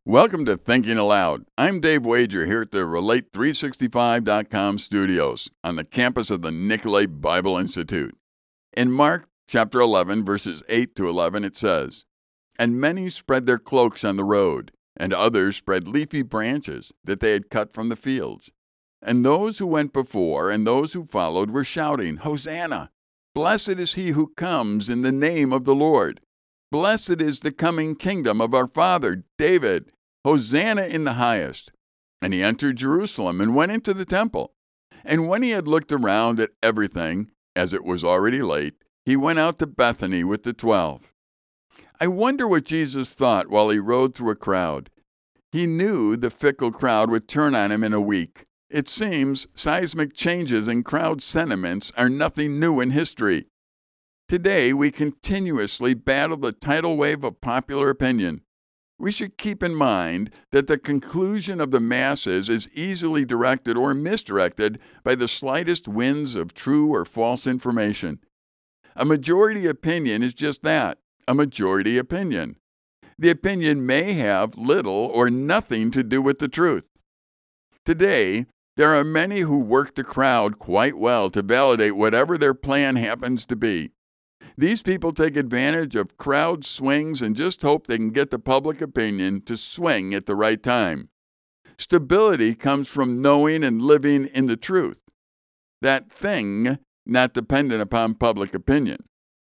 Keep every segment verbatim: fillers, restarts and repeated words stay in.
Welcome to Thinking Aloud. I'm Dave Wager here at the Relate three sixty-five dot com studios on the campus of the Nicolet Bible Institute. In Mark chapter eleven, verses eight to eleven, it says, "And many spread their cloaks on the road, and others spread leafy branches that they had cut from the fields. And those who went before and those who followed were shouting, 'Hosanna! Blessed is he who comes in the name of the Lord. Blessed is the coming kingdom of our father David. Hosanna in the highest.' And he entered Jerusalem and went into the temple. And when he had looked around at everything, as it was already late, he went out to Bethany with the twelve." I wonder what Jesus thought while he rode through a crowd. He knew the fickle crowd would turn on him in a week. It seems seismic changes in crowd sentiments are nothing new in history. Today, we continuously battle the tidal wave of popular opinion. We should keep in mind that the conclusion of the masses is easily directed or misdirected by the slightest winds of true or false information. A majority opinion is just that, a majority opinion. The opinion may have little or nothing to do with the truth. Today, there are many who work the crowd quite well to validate whatever their plan happens to be. These people take advantage of crowd swings and just hope they can get the public opinion to swing at the right time. Stability comes from knowing and living in the truth. That thing not dependent upon public opinion.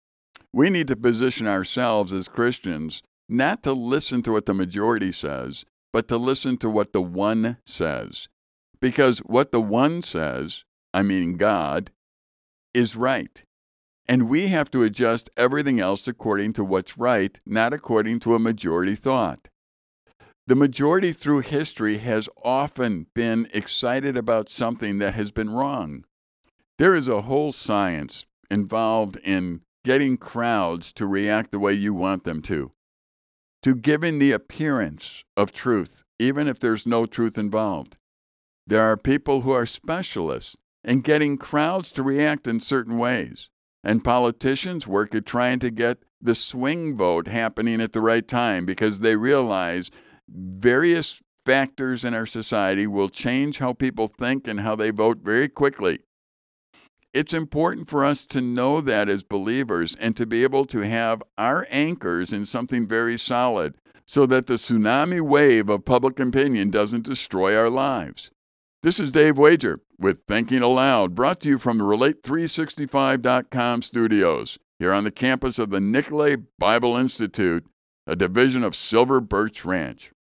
We need to position ourselves as Christians not to listen to what the majority says, but to listen to what the One says. Because what the One says, I mean God, is right. And we have to adjust everything else according to what's right, not according to a majority thought. The majority through history has often been excited about something that has been wrong. There is a whole science involved in getting crowds to react the way you want them to, to giving the appearance of truth, even if there's no truth involved. There are people who are specialists in getting crowds to react in certain ways. And politicians work at trying to get the swing vote happening at the right time because they realize various factors in our society will change how people think and how they vote very quickly. It's important for us to know that as believers and to be able to have our anchors in something very solid so that the tsunami wave of public opinion doesn't destroy our lives. This is Dave Wager with Thinking Aloud, brought to you from the Relate three sixty-five dot com studios, here on the campus of the Nicolet Bible Institute, a division of Silver Birch Ranch.